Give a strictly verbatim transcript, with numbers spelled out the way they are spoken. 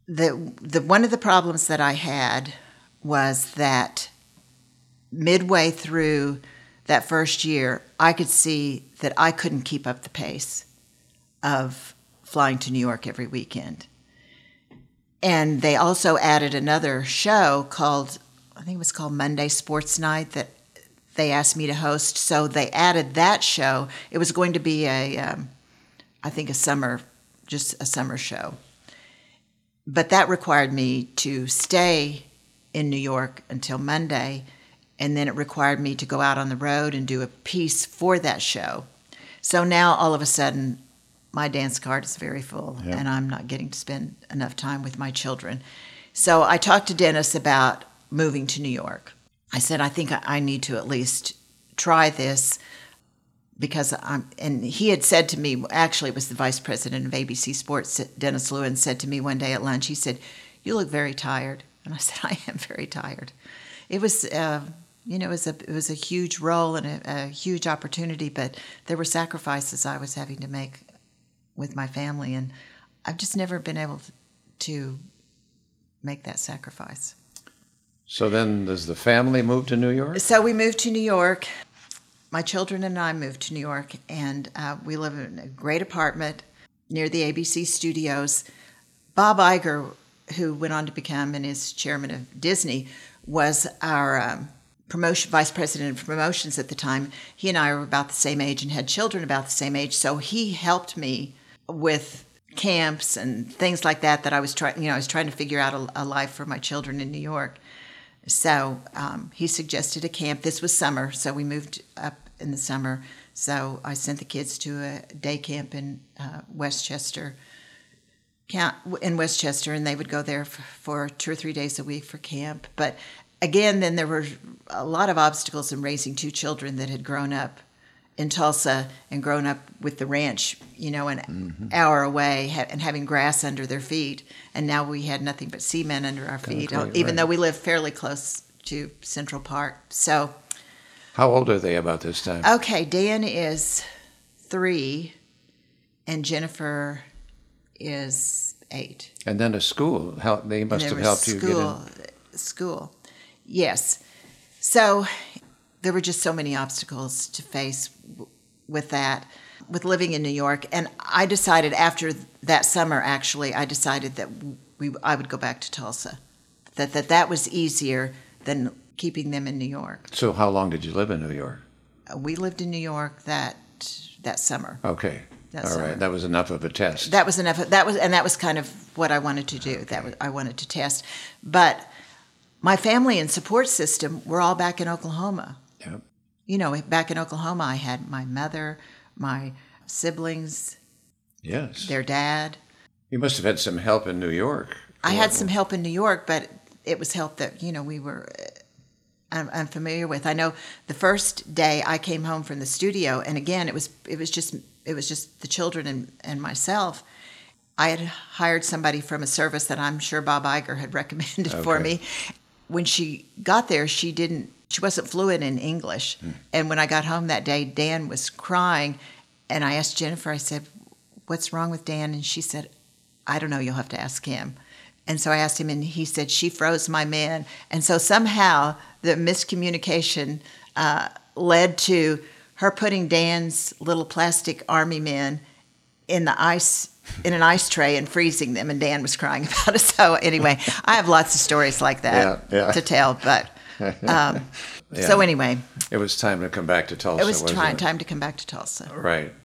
the the one of the problems that I had was that midway through that first year, I could see that I couldn't keep up the pace of flying to New York every weekend. And they also added another show called, I think it was called Monday Sports Night, that they asked me to host. So they added that show. It was going to be a, um, I think a summer, just a summer show. But that required me to stay in New York until Monday, and then it required me to go out on the road and do a piece for that show. So now all of a sudden, my dance card is very full, yeah. and I'm not getting to spend enough time with my children. So I talked to Dennis about moving to New York. I said, I think I need to at least try this because I'm, and he had said to me, actually it was the vice president of A B C Sports, Dennis Lewin, said to me one day at lunch, he said, "You look very tired." And I said, "I am very tired." It was, uh, you know, it was a it was a huge role and a, a huge opportunity, but there were sacrifices I was having to make with my family, and I've just never been able to make that sacrifice. So then, does the family move to New York? So we moved to New York. My children and I moved to New York, and uh, we live in a great apartment near the A B C studios. Bob Iger, who went on to become and is chairman of Disney, was our um, promotion vice president of promotions at the time. He and I were about the same age and had children about the same age, so he helped me with camps and things like that. That I was trying, you know, I was trying to figure out a, a life for my children in New York. So um, he suggested a camp. This was summer, so we moved up in the summer. So I sent the kids to a day camp in uh, Westchester, in Westchester, and they would go there for, for two or three days a week for camp. But again, then there were a lot of obstacles in raising two children that had grown up in Tulsa and grown up with the ranch, you know, an mm-hmm. hour away ha- and having grass under their feet. And now we had nothing but cement under our feet, right, even right. though we live fairly close to Central Park. So, how old are they about this time? Okay, Dan is three, and Jennifer is eight. And then a school. How, they must have helped school, you get in. School, yes. So there were just so many obstacles to face w- with that, with living in New York. And I decided after that summer, actually, I decided that we I would go back to Tulsa, that that, that was easier than keeping them in New York. So how long did you live in New York? Uh, we lived in New York that that summer. Okay. That All summer. right. That was enough of a test. That was enough. Of, that was, and that was kind of what I wanted to do. Okay. That was, I wanted to test. But my family and support system were all back in Oklahoma. Yep. You know, back in Oklahoma, I had my mother, my siblings, yes, their dad. You must have had some help in New York. I had some help in New York, but it was help that, you know, we were un- unfamiliar with. I know the first day I came home from the studio, and again, it was it was just it was just the children and, and myself. I had hired somebody from a service that I'm sure Bob Iger had recommended okay. for me. When she got there, she didn't. She wasn't fluent in English. Hmm. And when I got home that day, Dan was crying. And I asked Jennifer, I said, "What's wrong with Dan?" And she said, "I don't know, you'll have to ask him." And so I asked him, and he said, "She froze my man." And so somehow the miscommunication uh, led to her putting Dan's little plastic army men in the ice, in an ice tray and freezing them. And Dan was crying about it. So anyway, I have lots of stories like that yeah, yeah. to tell, but... Um, yeah. So anyway, it was time to come back to Tulsa. It was wasn't try- it? time to come back to Tulsa. Right.